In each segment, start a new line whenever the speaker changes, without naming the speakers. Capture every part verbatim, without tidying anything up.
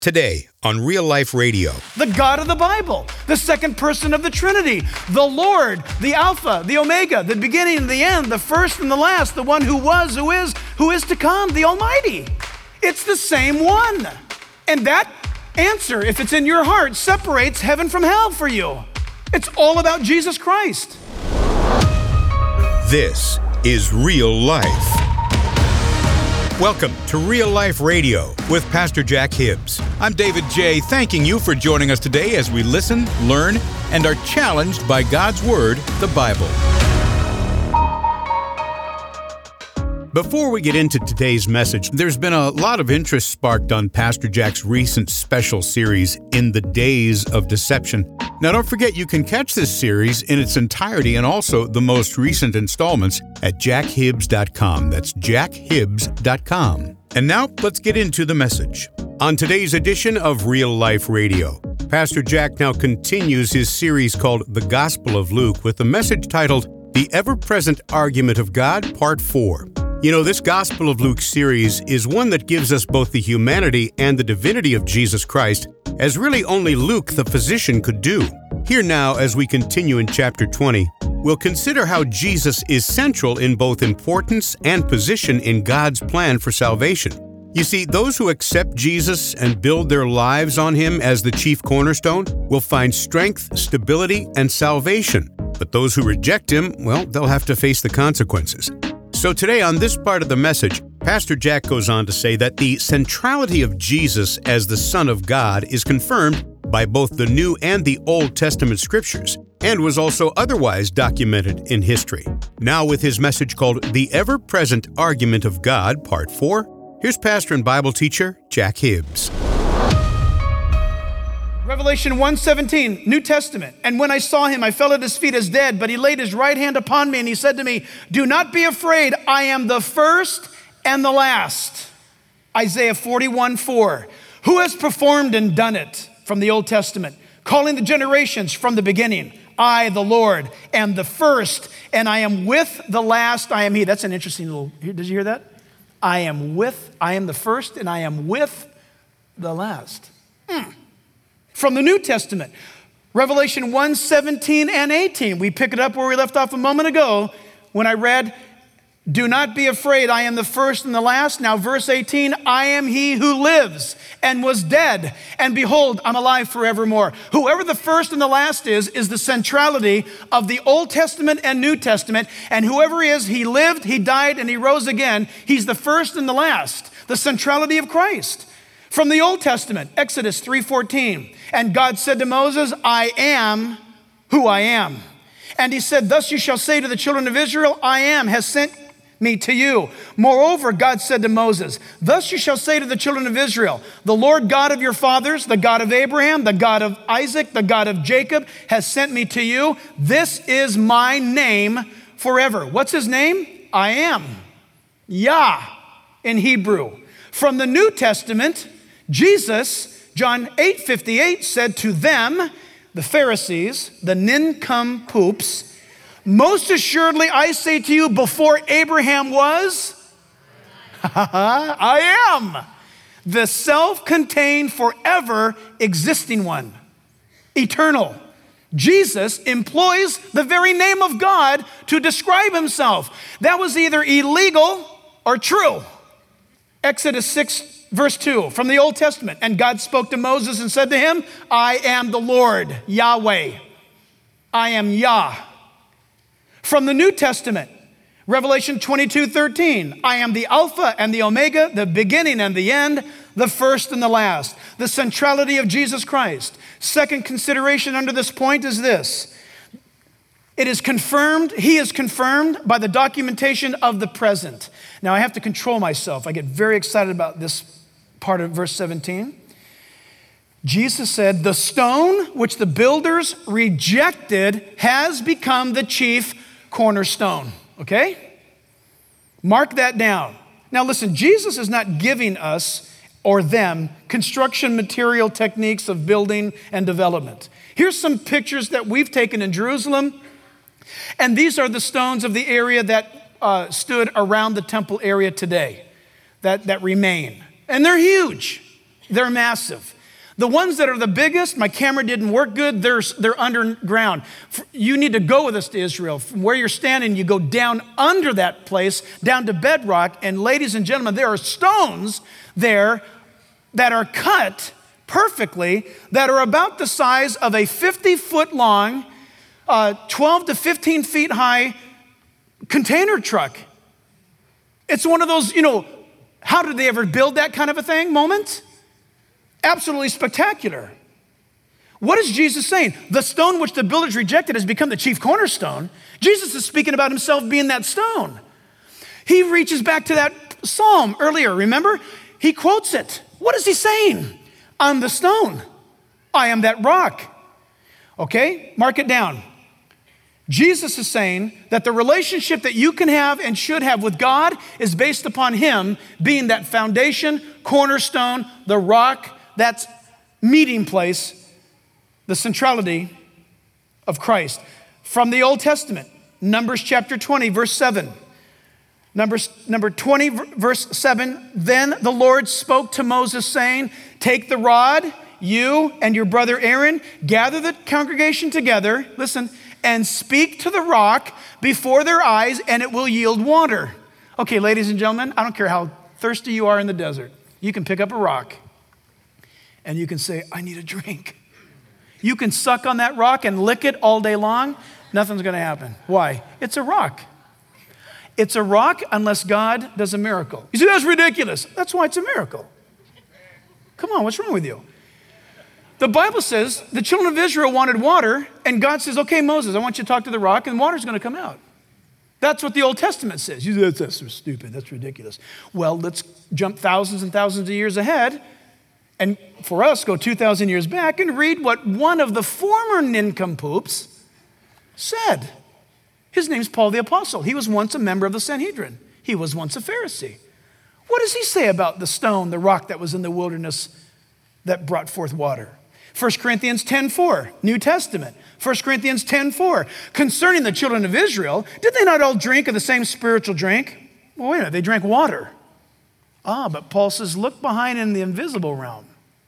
Today on Real Life Radio.
The God of the Bible, the second person of the Trinity, the Lord, the Alpha, the Omega, the beginning and the end, the first and the last, the one who was, who is, who is to come, the Almighty. It's the same one. And that answer, if it's in your heart, separates heaven from hell for you. It's all about Jesus Christ.
This is Real Life. Welcome to Real Life Radio with Pastor Jack Hibbs. I'm David J., thanking you for joining us today as we listen, learn, and are challenged by God's Word, the Bible. Before we get into today's message, there's been a lot of interest sparked on Pastor Jack's recent special series, In the Days of Deception. Now, don't forget you can catch this series in its entirety and also the most recent installments at jack hibbs dot com. That's jack hibbs dot com. And now, let's get into the message. On today's edition of Real Life Radio, Pastor Jack now continues his series called The Gospel of Luke with the message titled The Ever-Present Argument of God, Part four. You know, this Gospel of Luke series is one that gives us both the humanity and the divinity of Jesus Christ, as really only Luke the physician could do. Here now, as we continue in chapter twenty, we'll consider how Jesus is central in both importance and position in God's plan for salvation. You see, those who accept Jesus and build their lives on Him as the chief cornerstone will find strength, stability, and salvation. But those who reject Him, well, they'll have to face the consequences. So today on this part of the message, Pastor Jack goes on to say that the centrality of Jesus as the Son of God is confirmed by both the New and the Old Testament scriptures, and was also otherwise documented in history. Now with his message called The Ever-Present Argument of God, Part four, here's pastor and Bible teacher Jack Hibbs.
Revelation one seventeen, New Testament. And when I saw him, I fell at his feet as dead, but he laid his right hand upon me and he said to me, "Do not be afraid, I am the first and the last." Isaiah forty-one four. Who has performed and done it? From the Old Testament, calling the generations from the beginning. I, the Lord, am the first, and I am with the last. I am He. That's an interesting little, did you hear that? I am with, I am the first, and I am with the last. Mm. From the New Testament, Revelation one seventeen and eighteen. We pick it up where we left off a moment ago when I read, "Do not be afraid, I am the first and the last." Now verse eighteen, "I am He who lives and was dead, and behold, I'm alive forevermore." Whoever the first and the last is, is the centrality of the Old Testament and New Testament. And whoever is, He lived, He died, and He rose again. He's the first and the last, the centrality of Christ. From the Old Testament, Exodus three fourteen, "And God said to Moses, I am who I am. And He said, thus you shall say to the children of Israel, I am has sent me to you. Moreover, God said to Moses, thus you shall say to the children of Israel, the Lord God of your fathers, the God of Abraham, the God of Isaac, the God of Jacob, has sent me to you. This is my name forever." What's His name? I am. Yah in Hebrew. From the New Testament, Jesus, John eight fifty-eight, said to them, the Pharisees, the nincompoops, "Most assuredly I say to you, before Abraham was, I am the self-contained, forever existing one, eternal." Jesus employs the very name of God to describe Himself. That was either illegal or true. Exodus six verse two, from the Old Testament. "And God spoke to Moses and said to him, I am the Lord, Yahweh. I am Yah." From the New Testament, Revelation twenty-two thirteen, "I am the Alpha and the Omega, the beginning and the end, the first and the last." The centrality of Jesus Christ. Second consideration under this point is this. It is confirmed, He is confirmed by the documentation of the present. Now I have to control myself. I get very excited about this part of verse seventeen. Jesus said, "The stone which the builders rejected has become the chief cornerstone." Okay? Mark that down. Now listen, Jesus is not giving us or them construction material techniques of building and development. Here's some pictures that we've taken in Jerusalem, and these are the stones of the area that uh, stood around the temple area today, that, that remain. And they're huge. They're massive. The ones that are the biggest, my camera didn't work good, they're, they're underground. You need to go with us to Israel. From where you're standing, you go down under that place, down to bedrock, and ladies and gentlemen, there are stones there that are cut perfectly, that are about the size of a fifty foot long, uh, twelve to fifteen feet high container truck. It's one of those, you know, how did they ever build that kind of a thing moment? Absolutely spectacular. What is Jesus saying? The stone which the builders rejected has become the chief cornerstone. Jesus is speaking about himself being that stone. He reaches back to that psalm earlier, remember? He quotes it. What is he saying? I'm the stone. I am that rock. Okay, mark it down. Jesus is saying that the relationship that you can have and should have with God is based upon him being that foundation, cornerstone, the rock, that's meeting place, the centrality of Christ. From the Old Testament, Numbers chapter twenty, verse seven. Numbers, number twenty, verse seven, then the Lord spoke to Moses saying, take the rod, you and your brother Aaron, gather the congregation together, listen, and speak to the rock before their eyes, and it will yield water. Okay, ladies and gentlemen, I don't care how thirsty you are in the desert. You can pick up a rock, and you can say, I need a drink. You can suck on that rock and lick it all day long. Nothing's going to happen. Why? It's a rock. It's a rock unless God does a miracle. You say, that's ridiculous. That's why it's a miracle. Come on, what's wrong with you? The Bible says the children of Israel wanted water, and God says, okay, Moses, I want you to talk to the rock, and water's going to come out. That's what the Old Testament says. You say, that's, that's so stupid. That's ridiculous. Well, let's jump thousands and thousands of years ahead, and for us, go two thousand years back and read what one of the former nincompoops said. His name's Paul the Apostle. He was once a member of the Sanhedrin. He was once a Pharisee. What does he say about the stone, the rock that was in the wilderness that brought forth water? First Corinthians ten four, New Testament. First Corinthians ten four, concerning the children of Israel, did they not all drink of the same spiritual drink? Well, wait a minute, they drank water. Ah, but Paul says, look behind in the invisible realm.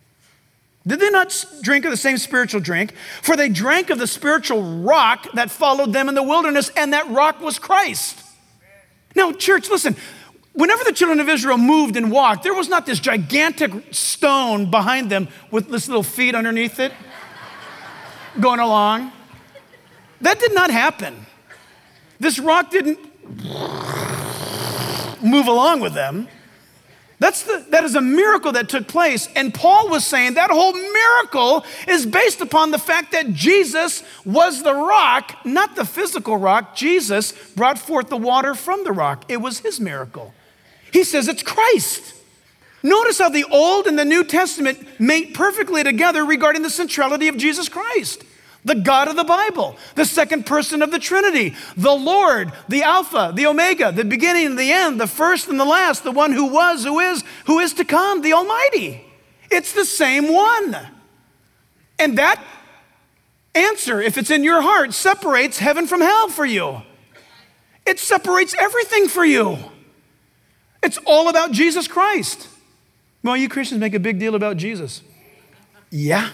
Did they not drink of the same spiritual drink? For they drank of the spiritual rock that followed them in the wilderness, and that rock was Christ. Now, church, listen, whenever the children of Israel moved and walked, there was not this gigantic stone behind them with this little feet underneath it going along. That did not happen. This rock didn't move along with them. That's the, that is a miracle that took place. And Paul was saying that whole miracle is based upon the fact that Jesus was the rock, not the physical rock. Jesus brought forth the water from the rock. It was his miracle. He says it's Christ. Notice how the Old and the New Testament mate perfectly together regarding the centrality of Jesus Christ, the God of the Bible, the second person of the Trinity, the Lord, the Alpha, the Omega, the beginning and the end, the first and the last, the one who was, who is, who is to come, the Almighty. It's the same one. And that answer, if it's in your heart, separates heaven from hell for you. It separates everything for you. It's all about Jesus Christ. Well, you Christians make a big deal about Jesus. Yeah.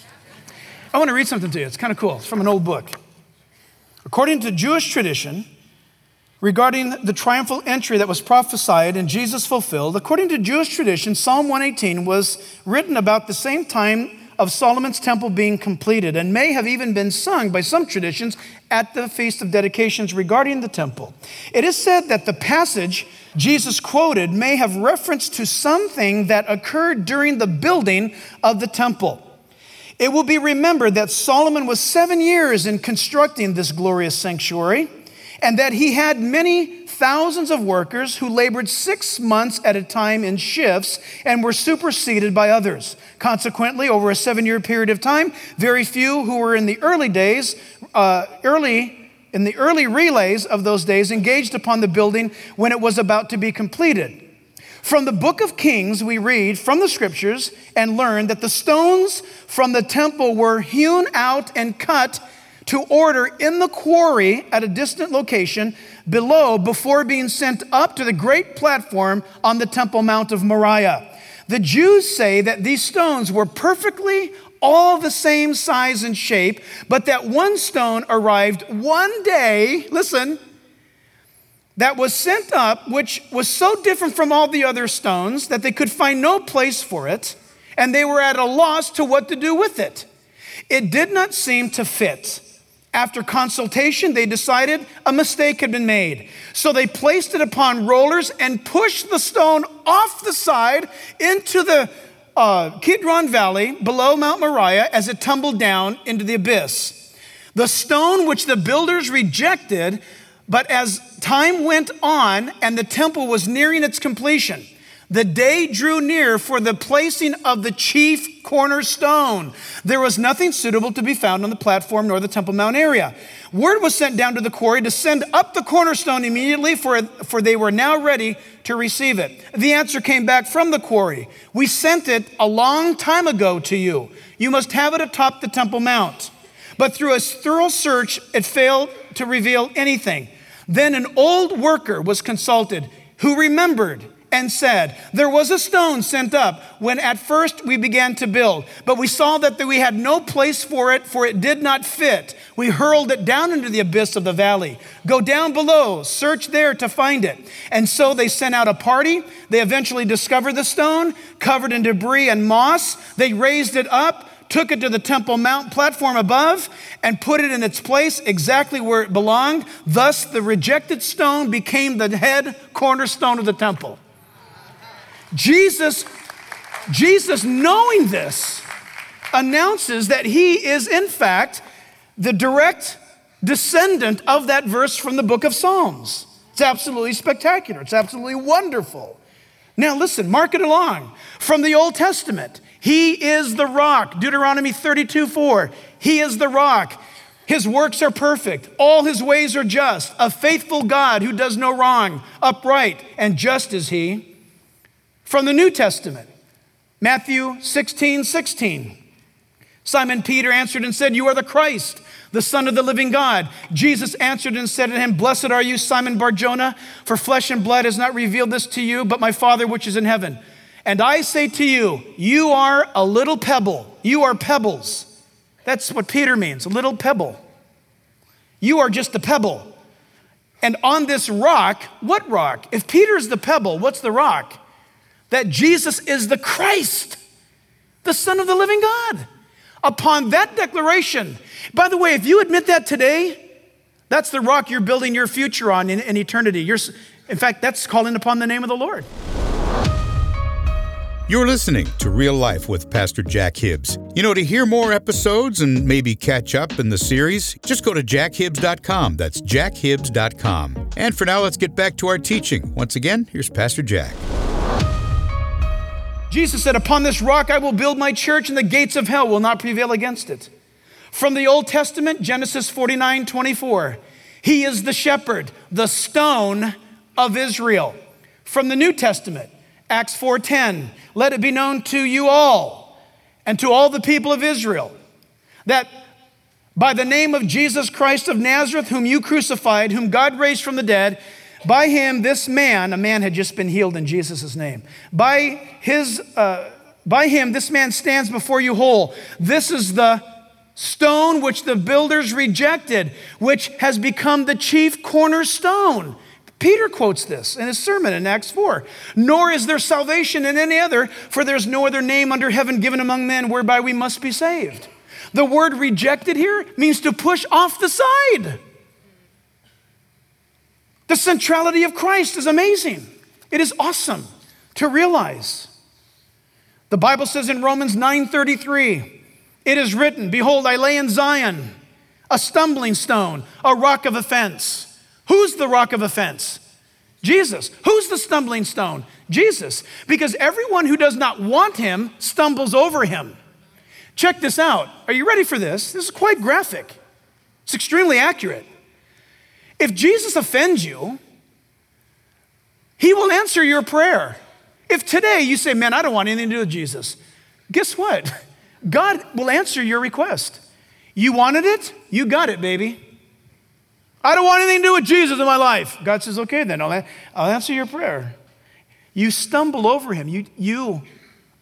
I want to read something to you. It's kind of cool. It's from an old book. According to Jewish tradition, regarding the triumphal entry that was prophesied and Jesus fulfilled, according to Jewish tradition, Psalm one eighteen was written about the same time of Solomon's temple being completed and may have even been sung by some traditions at the Feast of Dedications regarding the temple. It is said that the passage Jesus quoted may have reference to something that occurred during the building of the temple. It will be remembered that Solomon was seven years in constructing this glorious sanctuary, and that he had many thousands of workers who labored six months at a time in shifts and were superseded by others. Consequently, over a seven-year period of time, very few who were in the early days, uh, early in the early relays of those days, engaged upon the building when it was about to be completed. From the book of Kings, we read from the scriptures and learn that the stones from the temple were hewn out and cut to order in the quarry at a distant location below before being sent up to the great platform on the Temple Mount of Moriah. The Jews say that these stones were perfectly all the same size and shape, but that one stone arrived one day, listen, that was sent up, which was so different from all the other stones that they could find no place for it, and they were at a loss to what to do with it. It did not seem to fit. After consultation, they decided a mistake had been made. So they placed it upon rollers and pushed the stone off the side into the uh, Kidron Valley below Mount Moriah as it tumbled down into the abyss. The stone which the builders rejected, but as time went on and the temple was nearing its completion, the day drew near for the placing of the chief cornerstone. There was nothing suitable to be found on the platform nor the Temple Mount area. Word was sent down to the quarry to send up the cornerstone immediately, for, for they were now ready to receive it. The answer came back from the quarry. We sent it a long time ago to you. You must have it atop the Temple Mount. But through a thorough search, it failed to reveal anything. Then an old worker was consulted who remembered and said, there was a stone sent up when at first we began to build, but we saw that we had no place for it, for it did not fit. We hurled it down into the abyss of the valley. Go down below, search there to find it. And so they sent out a party. They eventually discovered the stone, covered in debris and moss. They raised it up, took it to the Temple Mount platform above, and put it in its place exactly where it belonged. Thus, the rejected stone became the head cornerstone of the temple. Jesus, Jesus, knowing this, announces that he is, in fact, the direct descendant of that verse from the book of Psalms. It's absolutely spectacular. It's absolutely wonderful. Now listen, mark it along. From the Old Testament, he is the rock. Deuteronomy thirty-two four, he is the rock. His works are perfect. All his ways are just. A faithful God who does no wrong. Upright and just is he. From the New Testament, Matthew sixteen sixteen. Simon Peter answered and said, you are the Christ, the Son of the living God. Jesus answered and said to him, blessed are you, Simon Bar-Jonah, for flesh and blood has not revealed this to you, but my Father which is in heaven. And I say to you, you are a little pebble. You are pebbles. That's what Peter means, a little pebble. You are just a pebble. And on this rock, what rock? If Peter's the pebble, what's the rock? That Jesus is the Christ, the Son of the living God. Upon that declaration, by the way, if you admit that today, that's the rock you're building your future on in, in eternity. You're, in fact, that's calling upon the name of the Lord.
You're listening to Real Life with Pastor Jack Hibbs. You know, to hear more episodes and maybe catch up in the series, just go to jack hibbs dot com. That's jack hibbs dot com. And for now, let's get back to our teaching. Once again, here's Pastor Jack.
Jesus said, upon this rock I will build my church, and the gates of hell will not prevail against it. From the Old Testament, Genesis forty-nine twenty-four, he is the shepherd, the stone of Israel. From the New Testament, Acts four ten, let it be known to you all and to all the people of Israel that by the name of Jesus Christ of Nazareth, whom you crucified, whom God raised from the dead, by him, this man, a man had just been healed in Jesus' name. By his, uh, by him, this man stands before you whole. This is the stone which the builders rejected, which has become the chief cornerstone. Peter quotes this in his sermon in Acts four. Nor is there salvation in any other, for there's no other name under heaven given among men whereby we must be saved. The word rejected here means to push off the side. The centrality of Christ is amazing. It is awesome to realize. The Bible says in Romans nine thirty-three, it is written, behold, I lay in Zion a stumbling stone, a rock of offense. Who's the rock of offense? Jesus. Who's the stumbling stone? Jesus. Because everyone who does not want him stumbles over him. Check this out. Are you ready for this? This is quite graphic. It's extremely accurate. If Jesus offends you, he will answer your prayer. If today you say, man, I don't want anything to do with Jesus, guess what? God will answer your request. You wanted it? You got it, baby. I don't want anything to do with Jesus in my life. God says, okay, then I'll, I'll answer your prayer. You stumble over him. You, you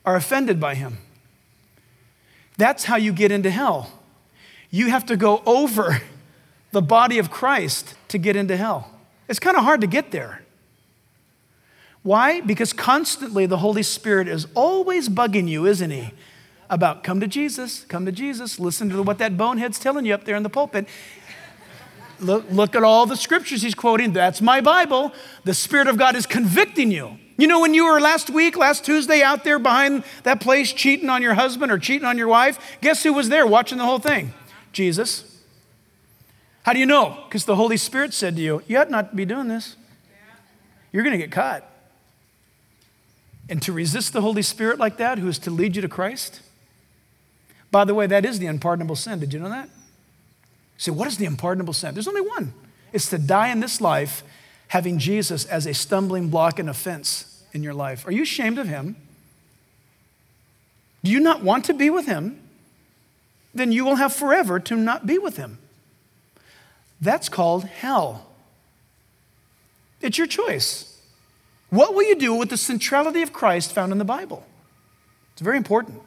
are offended by him. That's how you get into hell. You have to go over the body of Christ to get into hell. It's kind of hard to get there. Why? Because constantly the Holy Spirit is always bugging you, isn't he? About come to Jesus, come to Jesus. Listen to what that bonehead's telling you up there in the pulpit. Look, look at all the scriptures he's quoting. That's my Bible. The Spirit of God is convicting you. You know, when you were last week, last Tuesday out there behind that place cheating on your husband or cheating on your wife, guess who was there watching the whole thing? Jesus. How do you know? Because the Holy Spirit said to you, you ought not to be doing this. You're going to get caught. And to resist the Holy Spirit like that, who is to lead you to Christ? By the way, that is the unpardonable sin. Did you know that? So what is the unpardonable sin? There's only one. It's to die in this life having Jesus as a stumbling block and offense in your life. Are you ashamed of him? Do you not want to be with him? Then you will have forever to not be with him. That's called hell. It's your choice. What will you do with the centrality of Christ found in the Bible? It's very important.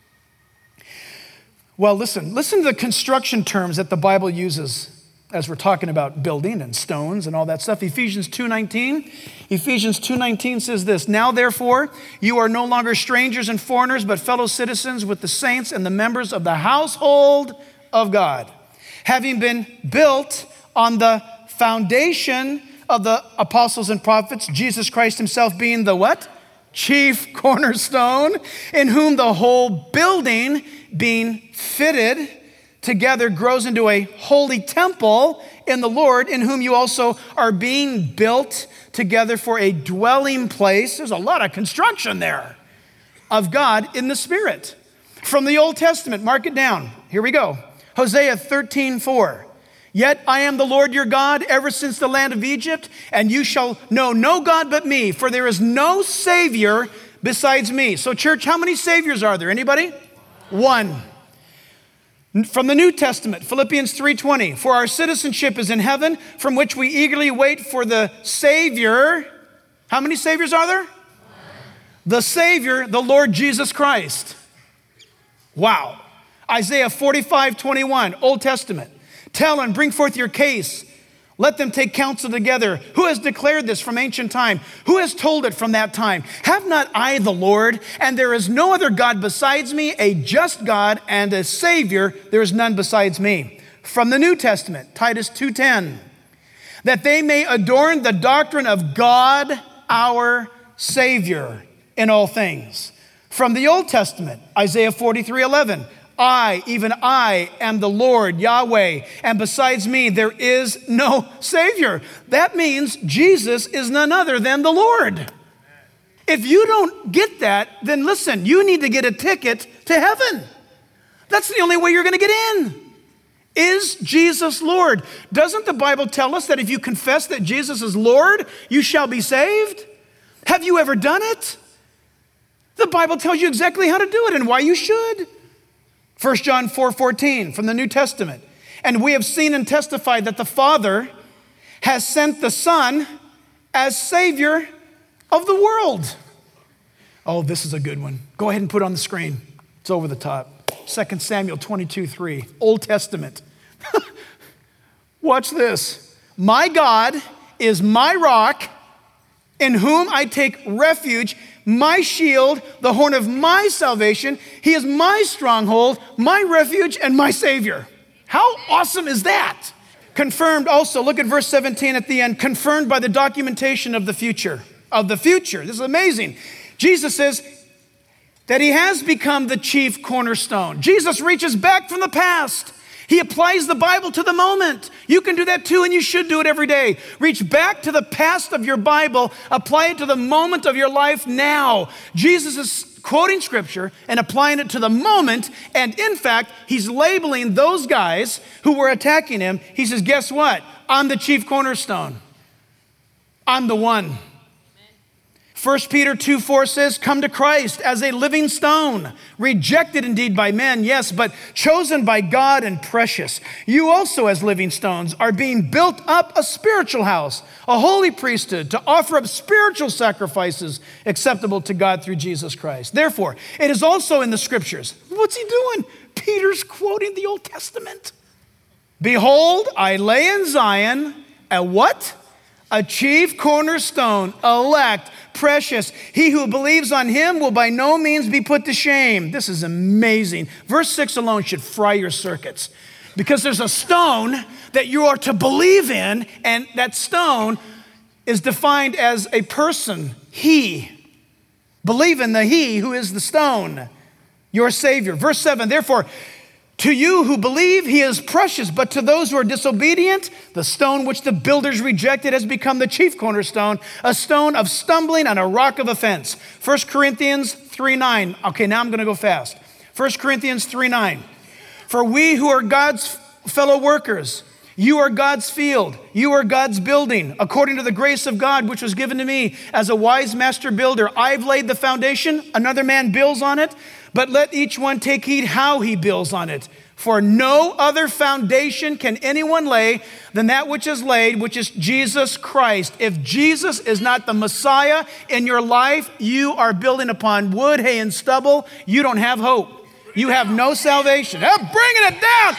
Well, listen, listen to the construction terms that the Bible uses as we're talking about building and stones and all that stuff. Ephesians two nineteen. Ephesians two nineteen says this, now therefore you are no longer strangers and foreigners, but fellow citizens with the saints and the members of the household of God, having been built on the foundation of the apostles and prophets, Jesus Christ himself being the what? Chief cornerstone, in whom the whole building being fitted together grows into a holy temple in the Lord, in whom you also are being built together for a dwelling place. There's a lot of construction there of God in the Spirit. From the Old Testament, mark it down. Here we go. Hosea thirteen four. Yet I am the Lord your God, ever since the land of Egypt, and you shall know no God but me, for there is no Savior besides me. So church, how many Saviors are there? Anybody? One. From the New Testament, Philippians three twenty, for our citizenship is in heaven, from which we eagerly wait for the Savior. How many Saviors are there? One. The Savior, the Lord Jesus Christ. Wow. Isaiah forty-five twenty-one, Old Testament. Tell and bring forth your case. Let them take counsel together. Who has declared this from ancient time? Who has told it from that time? Have not I the Lord, and there is no other God besides me, a just God and a Savior, there is none besides me. From the New Testament, Titus two ten, that they may adorn the doctrine of God, our Savior, in all things. From the Old Testament, Isaiah forty-three eleven, I, even I, am the Lord, Yahweh, and besides me, there is no Savior. That means Jesus is none other than the Lord. If you don't get that, then listen, you need to get a ticket to heaven. That's the only way you're going to get in. Is Jesus Lord? Doesn't the Bible tell us that if you confess that Jesus is Lord, you shall be saved? Have you ever done it? The Bible tells you exactly how to do it and why you should. First John four fourteen from the New Testament. And we have seen and testified that the Father has sent the Son as Savior of the world. Oh, this is a good one. Go ahead and put it on the screen. It's over the top. Second Samuel twenty-two three, Old Testament. Watch this. My God is my rock, in whom I take refuge, my shield, the horn of my salvation. He is my stronghold, my refuge, and my Savior. How awesome is that? Confirmed also, look at verse seventeen at the end, confirmed by the documentation of the future. Of the future. This is amazing. Jesus says that he has become the chief cornerstone. Jesus reaches back from the past. He applies the Bible to the moment. You can do that too, and you should do it every day. Reach back to the past of your Bible, apply it to the moment of your life now. Jesus is quoting scripture and applying it to the moment, and in fact, he's labeling those guys who were attacking him. He says, guess what? I'm the chief cornerstone. I'm the one. First Peter two four says, come to Christ as a living stone, rejected indeed by men, yes, but chosen by God and precious. You also as living stones are being built up a spiritual house, a holy priesthood, to offer up spiritual sacrifices acceptable to God through Jesus Christ. Therefore, it is also in the scriptures. What's he doing? Peter's quoting the Old Testament. Behold, I lay in Zion a what? A chief cornerstone, elect, precious. He who believes on him will by no means be put to shame. This is amazing. Verse six alone should fry your circuits, because there's a stone that you are to believe in, and that stone is defined as a person, he. Believe in the he who is the stone, your Savior. Verse seven, therefore, to you who believe, he is precious, but to those who are disobedient, the stone which the builders rejected has become the chief cornerstone, a stone of stumbling and a rock of offense. First Corinthians three nine. Okay, now I'm going to go fast. First Corinthians three nine. For we who are God's fellow workers, you are God's field, you are God's building, according to the grace of God which was given to me as a wise master builder. I've laid the foundation, another man builds on it, but let each one take heed how he builds on it. For no other foundation can anyone lay than that which is laid, which is Jesus Christ. If Jesus is not the Messiah in your life, you are building upon wood, hay, and stubble. You don't have hope. You have no salvation. I'm bringing it down.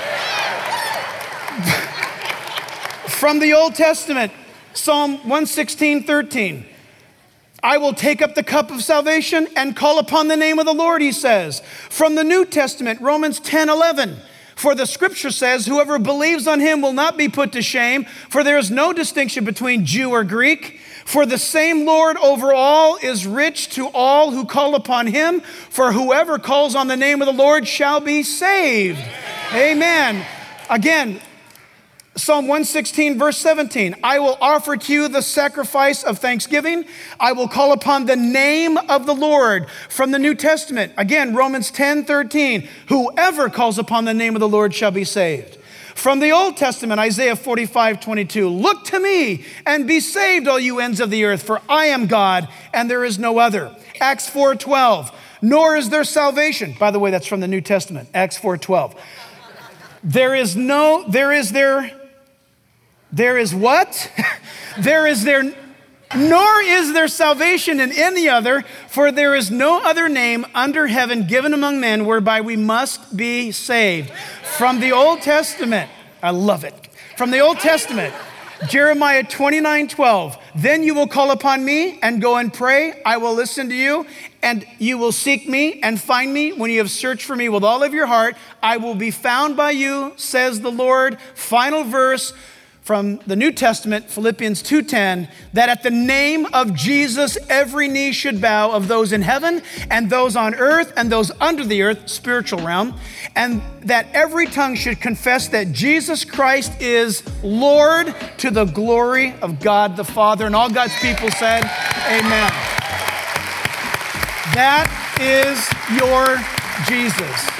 From the Old Testament, Psalm one sixteen, thirteen. I will take up the cup of salvation and call upon the name of the Lord, he says. From the New Testament, Romans ten, eleven. For the scripture says, whoever believes on him will not be put to shame, for there is no distinction between Jew or Greek. For the same Lord over all is rich to all who call upon him. For whoever calls on the name of the Lord shall be saved. Amen. Amen. Again, Psalm one sixteen, verse seventeen, I will offer to you the sacrifice of thanksgiving. I will call upon the name of the Lord. From the New Testament, again, Romans ten, thirteen, whoever calls upon the name of the Lord shall be saved. From the Old Testament, Isaiah forty-five, twenty-two, look to me and be saved, all you ends of the earth, for I am God and there is no other. Acts four, twelve, nor is there salvation. By the way, that's from the New Testament, Acts four, twelve. There is no, there is there, There is what? There is there, nor is there salvation in any other, for there is no other name under heaven given among men whereby we must be saved. From the Old Testament, I love it. From the Old Testament, Jeremiah twenty-nine, twelve, then you will call upon me and go and pray. I will listen to you, and you will seek me and find me when you have searched for me with all of your heart. I will be found by you, says the Lord. Final verse from the New Testament, Philippians two ten, that at the name of Jesus, every knee should bow, of those in heaven and those on earth and those under the earth, spiritual realm, and that every tongue should confess that Jesus Christ is Lord, to the glory of God the Father. And all God's people said, amen. That is your Jesus.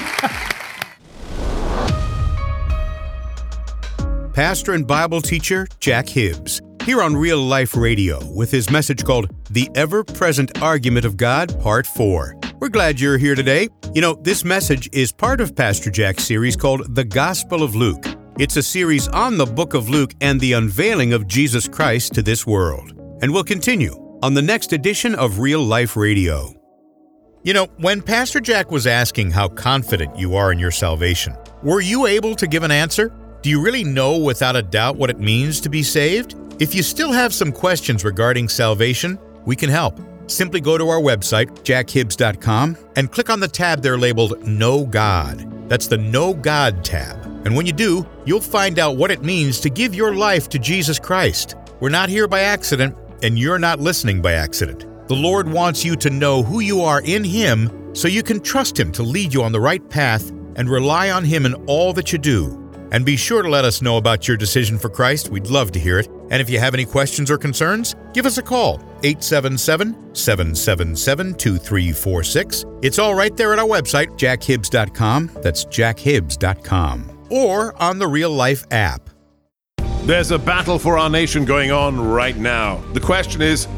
Pastor and Bible teacher Jack Hibbs, here on Real Life Radio with his message called The Ever-Present Argument of God, Part four. We're glad you're here today. You know, this message is part of Pastor Jack's series called The Gospel of Luke. It's a series on the book of Luke and the unveiling of Jesus Christ to this world. And we'll continue on the next edition of Real Life Radio. You know, when Pastor Jack was asking how confident you are in your salvation, were you able to give an answer? Do you really know without a doubt what it means to be saved? If you still have some questions regarding salvation, we can help. Simply go to our website, jack hibbs dot com, and click on the tab there labeled Know God. That's the Know God tab. And when you do, you'll find out what it means to give your life to Jesus Christ. We're not here by accident, and you're not listening by accident. The Lord wants you to know who you are in Him so you can trust Him to lead you on the right path and rely on Him in all that you do. And be sure to let us know about your decision for Christ. We'd love to hear it. And if you have any questions or concerns, give us a call, eight seven seven, seven seven seven, two three four six. It's all right there at our website, jack hibbs dot com. That's jack hibbs dot com. Or on the Real Life app.
There's a battle for our nation going on right now. The question is,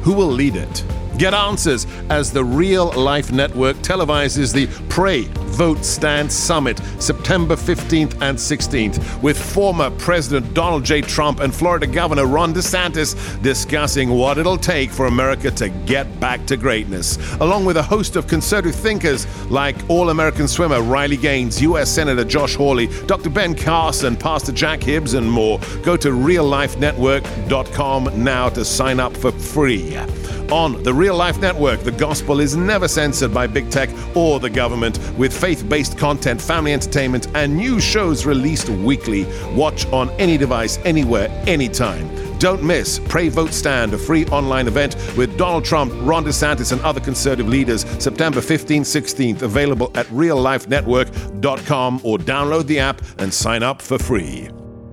Who will lead it? Get answers as the Real Life Network televises the Pray, Vote, Stand Summit September fifteenth and sixteenth with former President Donald J. Trump and Florida Governor Ron DeSantis discussing what it'll take for America to get back to greatness, along with a host of conservative thinkers like All-American swimmer Riley Gaines, U S Senator Josh Hawley, Doctor Ben Carson, Pastor Jack Hibbs, and more. Go to real life network dot com now to sign up for free. On the Real Life Network, the gospel is never censored by big tech or the government, with faith-based content, family entertainment, and new shows released weekly. Watch on any device, anywhere, anytime. Don't miss Pray, Vote, Stand, a free online event with Donald Trump, Ron DeSantis, and other conservative leaders, September fifteenth, sixteenth, available at real life network dot com, or download the app and sign up for free.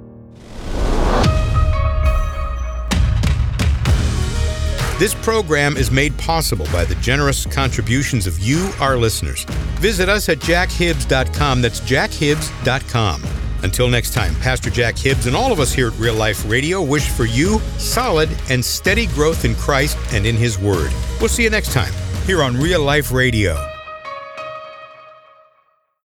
This program is made possible by the generous contributions of you, our listeners. Visit us at jack hibbs dot com. That's jack hibbs dot com. Until next time, Pastor Jack Hibbs and all of us here at Real Life Radio wish for you solid and steady growth in Christ and in His Word. We'll see you next time here on Real Life Radio.